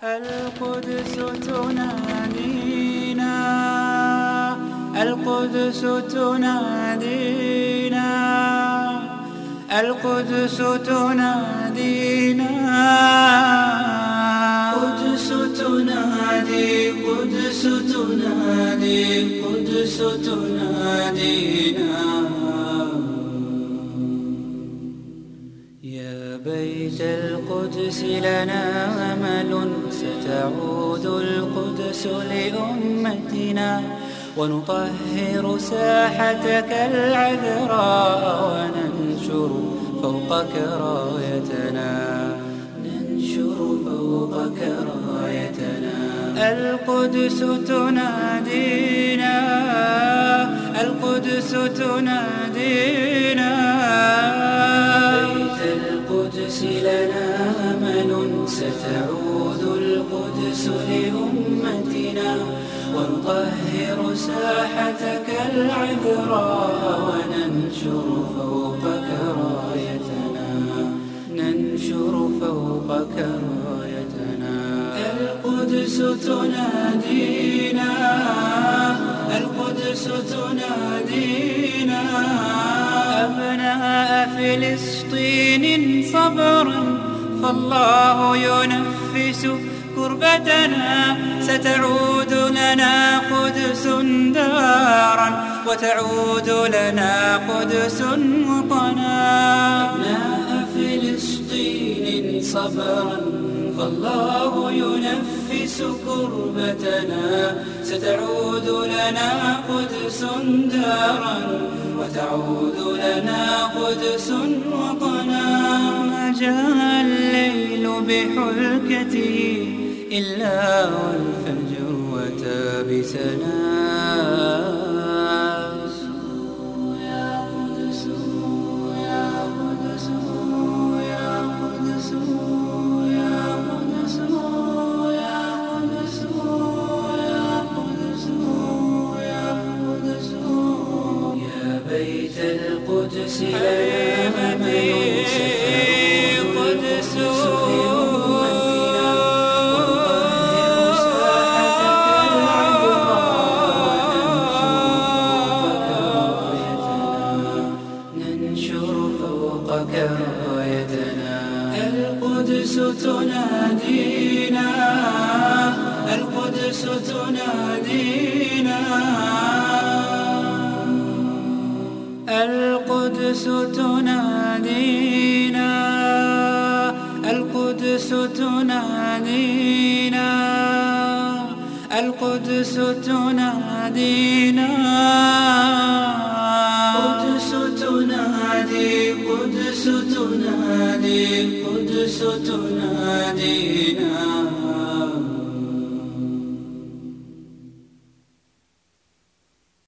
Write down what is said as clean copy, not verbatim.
القدس تنادينا، القدس تنادينا، القدس تنادينا، قدس تنادي، قدس تنادي، قدس تنادينا. يا بيت القدس لنا أمل، ستعود القدس لأمتنا، ونطهر ساحتك العذراء، وننشر فوقك رايتنا، ننشر فوقك رايتنا. القدس تنادينا، القدس تنادينا. بيت القدس لنا أمل، ستعود القدس لأمتنا، ونطهر ساحتك العذراء، وننشر فوقك رايتنا، ننشر فوقك رايتنا. القدس تنادينا، القدس تنادينا. أبناء فلسطين صبرا، فالله ينفس كربتنا، ستعود لنا قدس دارا، وتعود لنا قدس وطنا. أبناء فلسطين صبرا، فالله ينفس كربتنا، ستعود لنا قدس دارا، وتعود لنا قدس وطنا. ما جاء الليل بحلكته إلا والفجر وتابسنا. يا قدس، يا قدس، يا قدس، يا قدس، يا قدس، يا قدس، يا قدس. يا بيت القدس لنا أمل، قدس رايتنا. القدس تنادينا، القدس تنادينا، القدس تنادينا، القدس تنادينا، القدس تنادينا. قدس تنادي، قدس تنادي، قدس تنادينا.